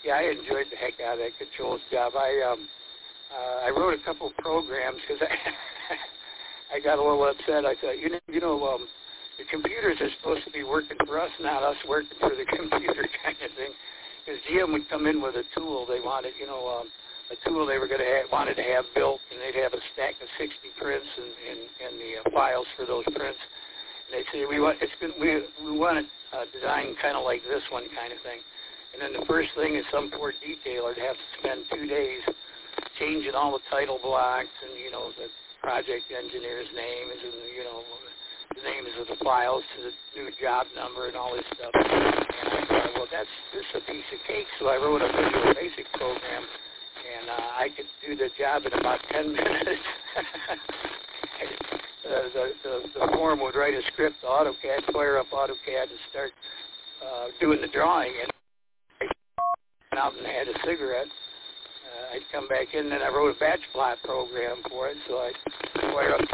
Yeah, I enjoyed the heck out of that controls job. I wrote a couple of programs because I got a little upset. I thought, the computers are supposed to be working for us, not us working for the computer kind of thing. Because GM would come in with a tool they wanted, a tool they were going to wanted to have built, and they'd have a stack of 60 prints and the files for those prints. And they'd say, we want it designed kind of like this one kind of thing. And then the first thing is some poor detailer would have to spend 2 days changing all the title blocks and, the project engineer's names and, the names of the files to the new job number and all this stuff. And I thought, well, this is a piece of cake. So I wrote a Visual Basic program, and I could do the job in about 10 minutes. The form would write a script to AutoCAD, fire up AutoCAD, and start doing the drawing. And I went out and had a cigarette. I'd come back in, and then I wrote a batch plot program for it, so I'd fire up the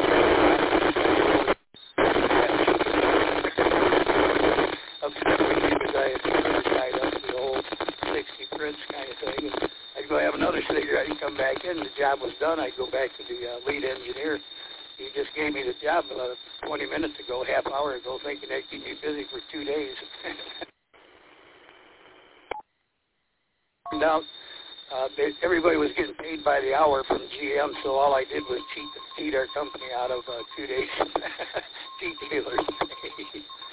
because I had tied up the old 60 prints kind of thing. And I'd go have another cigarette and come back in. The job was done. I'd go back to the lead engineer. He just gave me the job 20 minutes ago, half hour ago, thinking I'd keep me busy for 2 days. Now, everybody was getting paid by the hour from GM, so all I did was cheat our company out of 2 days detailer's pay.